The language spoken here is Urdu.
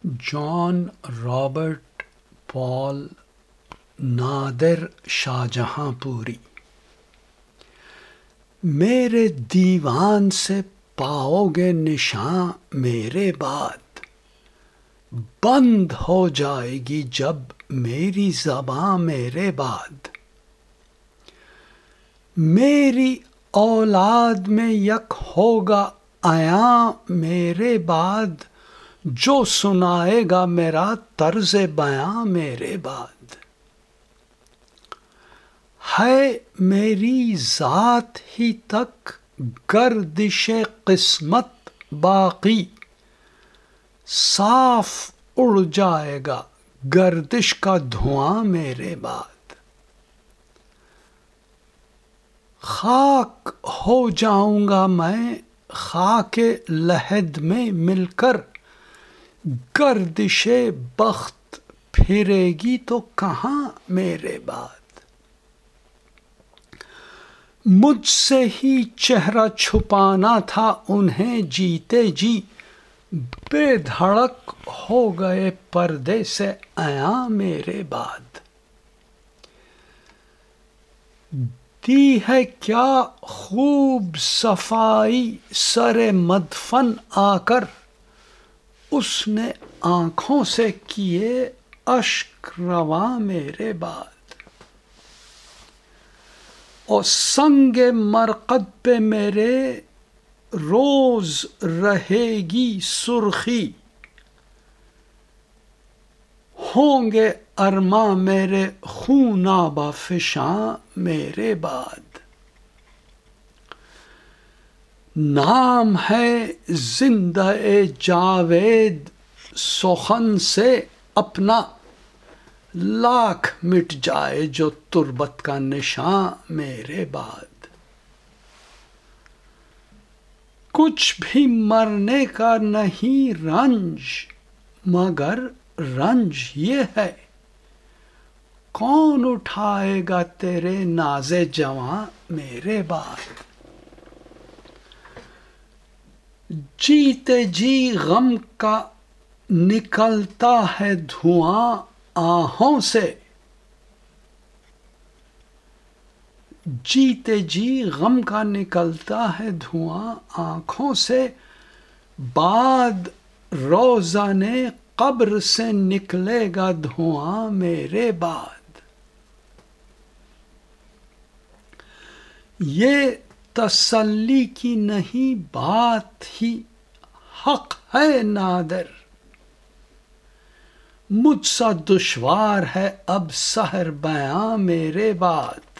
جان رابرٹ پال نادر شاہ جہاں پوری. میرے دیوان سے پاؤ گے نشاں میرے بعد، بند ہو جائے گی جب میری زباں میرے بعد. میری اولاد میں یک ہوگا عیاں میرے بعد، جو سنائے گا میرا طرز بیاں میرے بعد. ہے میری ذات ہی تک گردش قسمت باقی، صاف اڑ جائے گا گردش کا دھواں میرے بعد. خاک ہو جاؤں گا میں خاک لحد میں مل کر، گردش بخت پھرے گی تو کہاں میرے بعد. مجھ سے ہی چہرہ چھپانا تھا انہیں جیتے جی، بے دھڑک ہو گئے پردے سے عیاں میرے بعد. دی ہے کیا خوب صفائی سر مدفن آ کر، اس نے آنکھوں سے کیے اشک رواں میرے بعد. اور سنگ مرقد پہ میرے روز رہے گی سرخی، ہوں گے ارماں میرے خونابہ فشاں میرے بعد. نام ہے زندہ جاوید سخن سے اپنا، لاکھ مٹ جائے جو تربت کا نشاں میرے بعد. کچھ بھی مرنے کا نہیں رنج، مگر رنج یہ ہے کون اٹھائے گا تیرے ناز جواں میرے بعد. جیتے جی غم کا نکلتا ہے دھواں آہوں سے، جیتے جی غم کا نکلتا ہے دھواں آنکھوں سے، بعد روزن قبر سے نکلے گا دھواں میرے بعد. یہ تسلی کی نہیں بات ہی حق ہے نادر، مجھ سا دشوار ہے اب سحر بیاں میرے بعد.